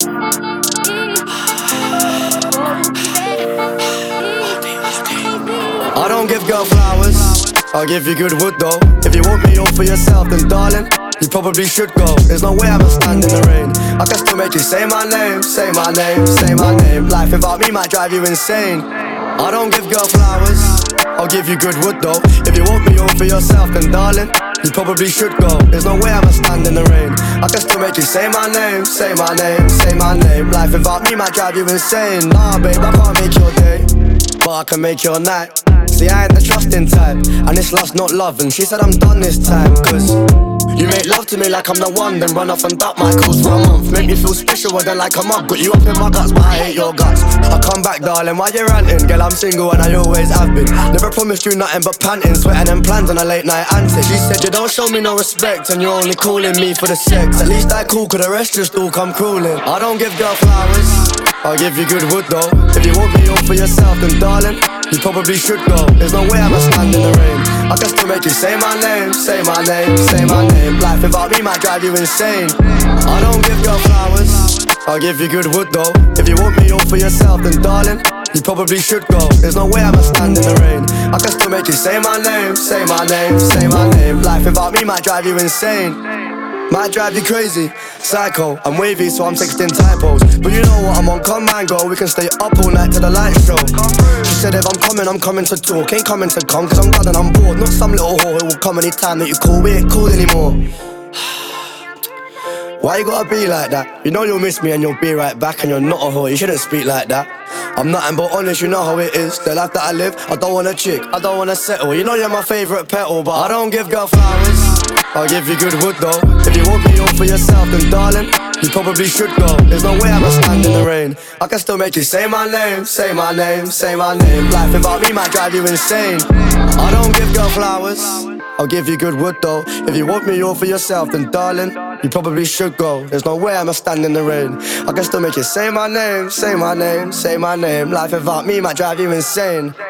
I don't give girl flowers, I'll give you good wood though. If you want me all for yourself, then darling, you probably should go. There's no way I'ma stand in the rain. I can still make you say my name, say my name, say my name. Life without me might drive you insane. I don't give girl flowers, I'll give you good wood though. If you want me all for yourself, then darling, you probably should go. There's no way I'ma stand in the rain. I can still make you say my name, say my name, say my name. Life without me might drive you insane. Nah babe, I can't make your day, but I can make your night. See, I ain't the trusting type, and it's lust, not love. And she said I'm done this time, cause you make love to me like I'm the one, then run off and duck my calls for a month. Make me feel special, then like a mug. Got you up in my guts, but I hate your guts. I come back, darling, why you ranting? Girl, I'm single and I always have been. Never promised you nothing but panting, sweating and plans on a late night antic. She said you don't show me no respect, and you're only calling me for the sex. At least I cool, cause the rest just all come crawling. I don't give girl flowers, I'll give you good wood though. If you want me all for yourself, then darling, you probably should go. There's no way I'ma stand in the rain. I can still make you say my name, say my name, say my name. Life without me might drive you insane. I don't give girl flowers, I'll give you good wood though. If you want me all for yourself, then darling, you probably should go. There's no way I'ma stand in the rain. I can still make you say my name, say my name, say my name. Life without me might drive you insane. Might drive you crazy, psycho. I'm wavy, so I'm texting typos. But you know what, I'm on, come and go. We can stay up all night to the light show. She said if I'm coming to talk. Ain't coming to come, cause I'm done and I'm bored. Not some little whore who will come anytime that you call. We ain't cool anymore. Why you gotta be like that? You know you'll miss me and you'll be right back. And you're not a whore, you shouldn't speak like that. I'm nothing but honest, you know how it is. The life that I live, I don't want a chick, I don't wanna settle. You know you're my favourite petal, but I don't give girl flowers, I'll give you good wood though. If you want me all for yourself, then darling, you probably should go. There's no way I'ma stand in the rain. I can still make you say my name, say my name, say my name. Life without me might drive you insane. I don't give girl flowers, I'll give you good wood though. If you want me all for yourself, then darling, you probably should go. There's no way I'ma stand in the rain. I can still make you say my name, say my name, say my name. Life without me might drive you insane.